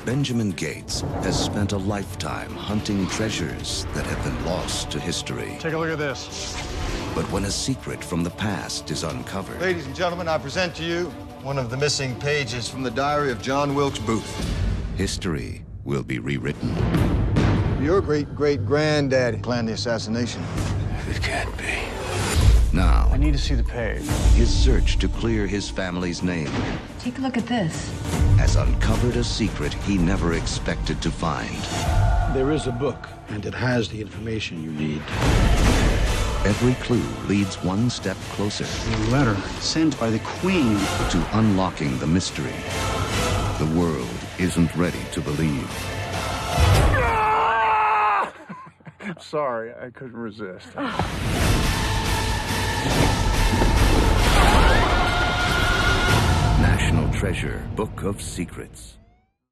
Benjamin Gates has spent a lifetime hunting treasures that have been lost to history. Take a look at this. But when a secret from the past is uncovered... Ladies and gentlemen, I present to you one of the missing pages from the diary of John Wilkes Booth. History will be rewritten. Your great-great-granddaddy planned the assassination. It can't be. Now, I need to see the page. his search to clear his family's name Take a look at this. has uncovered a secret he never expected to find. There is a book, and it has the information you need. Every clue leads one step closer A letter sent by the Queen. to unlocking the mystery the world isn't ready to believe. Sorry, I couldn't resist. National Treasure: Book of Secrets.